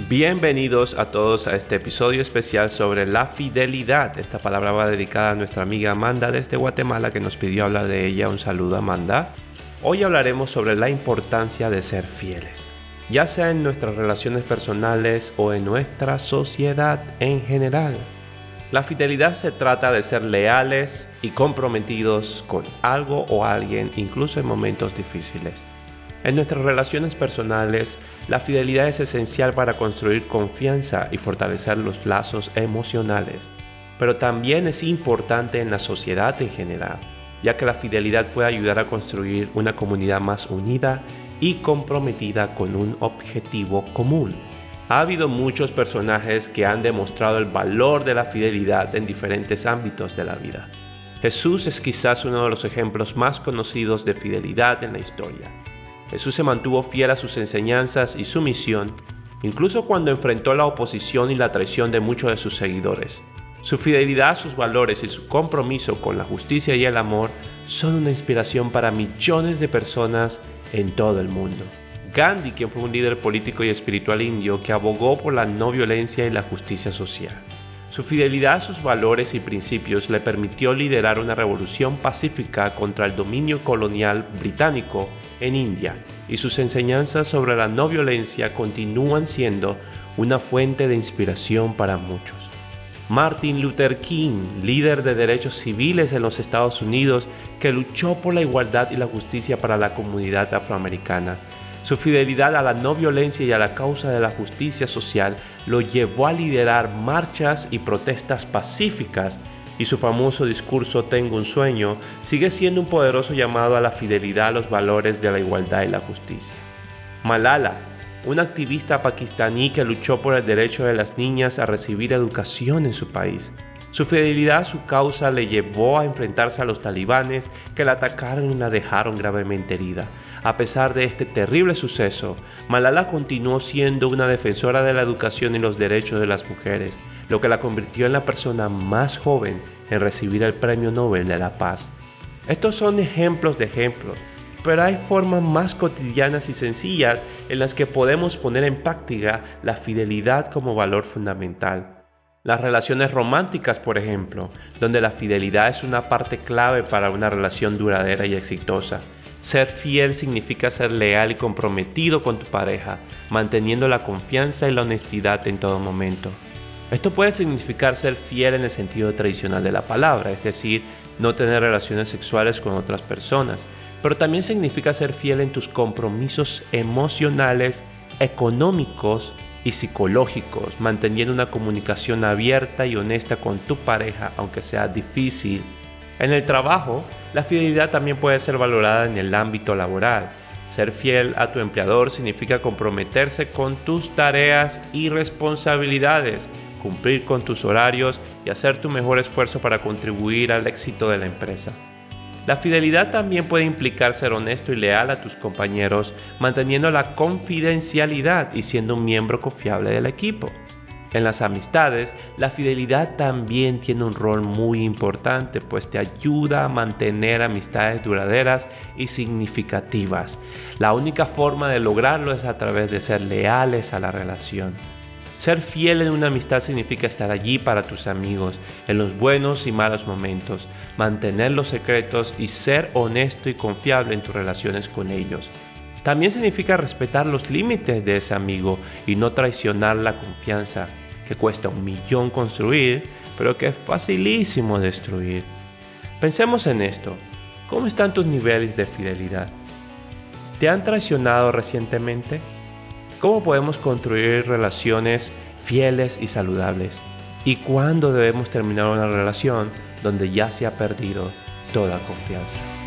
Bienvenidos a todos a este episodio especial sobre la fidelidad. Esta palabra va dedicada a nuestra amiga Amanda desde Guatemala, que nos pidió hablar de ella. Un saludo, Amanda. Hoy hablaremos sobre la importancia de ser fieles, ya sea en nuestras relaciones personales o en nuestra sociedad en general. La fidelidad se trata de ser leales y comprometidos con algo o alguien, incluso en momentos difíciles. En nuestras relaciones personales, la fidelidad es esencial para construir confianza y fortalecer los lazos emocionales, pero también es importante en la sociedad en general, ya que la fidelidad puede ayudar a construir una comunidad más unida y comprometida con un objetivo común. Ha habido muchos personajes que han demostrado el valor de la fidelidad en diferentes ámbitos de la vida. Jesús es quizás uno de los ejemplos más conocidos de fidelidad en la historia. Jesús se mantuvo fiel a sus enseñanzas y su misión, incluso cuando enfrentó la oposición y la traición de muchos de sus seguidores. Su fidelidad a sus valores y su compromiso con la justicia y el amor son una inspiración para millones de personas en todo el mundo. Gandhi, quien fue un líder político y espiritual indio que abogó por la no violencia y la justicia social. Su fidelidad a sus valores y principios le permitió liderar una revolución pacífica contra el dominio colonial británico en India, y sus enseñanzas sobre la no violencia continúan siendo una fuente de inspiración para muchos. Martin Luther King, líder de derechos civiles en los Estados Unidos, que luchó por la igualdad y la justicia para la comunidad afroamericana. Su fidelidad a la no violencia y a la causa de la justicia social lo llevó a liderar marchas y protestas pacíficas, y su famoso discurso "Tengo un sueño" sigue siendo un poderoso llamado a la fidelidad a los valores de la igualdad y la justicia. Malala, una activista pakistaní que luchó por el derecho de las niñas a recibir educación en su país. Su fidelidad a su causa le llevó a enfrentarse a los talibanes, que la atacaron y la dejaron gravemente herida. A pesar de este terrible suceso, Malala continuó siendo una defensora de la educación y los derechos de las mujeres, lo que la convirtió en la persona más joven en recibir el Premio Nobel de la Paz. Estos son ejemplos de ejemplos, pero hay formas más cotidianas y sencillas en las que podemos poner en práctica la fidelidad como valor fundamental. Las relaciones románticas, por ejemplo, donde la fidelidad es una parte clave para una relación duradera y exitosa. Ser fiel significa ser leal y comprometido con tu pareja, manteniendo la confianza y la honestidad en todo momento. Esto puede significar ser fiel en el sentido tradicional de la palabra, es decir, no tener relaciones sexuales con otras personas, pero también significa ser fiel en tus compromisos emocionales, económicos y psicológicos, manteniendo una comunicación abierta y honesta con tu pareja, aunque sea difícil. En el trabajo, la fidelidad también puede ser valorada en el ámbito laboral. Ser fiel a tu empleador significa comprometerse con tus tareas y responsabilidades, cumplir con tus horarios y hacer tu mejor esfuerzo para contribuir al éxito de la empresa. La fidelidad también puede implicar ser honesto y leal a tus compañeros, manteniendo la confidencialidad y siendo un miembro confiable del equipo. En las amistades, la fidelidad también tiene un rol muy importante, pues te ayuda a mantener amistades duraderas y significativas. La única forma de lograrlo es a través de ser leales a la relación. Ser fiel en una amistad significa estar allí para tus amigos, en los buenos y malos momentos, mantener los secretos y ser honesto y confiable en tus relaciones con ellos. También significa respetar los límites de ese amigo y no traicionar la confianza, que cuesta $1 millón construir, pero que es facilísimo destruir. Pensemos en esto. ¿Cómo están tus niveles de fidelidad? ¿Te han traicionado recientemente? ¿Cómo podemos construir relaciones fieles y saludables? ¿Y cuándo debemos terminar una relación donde ya se ha perdido toda confianza?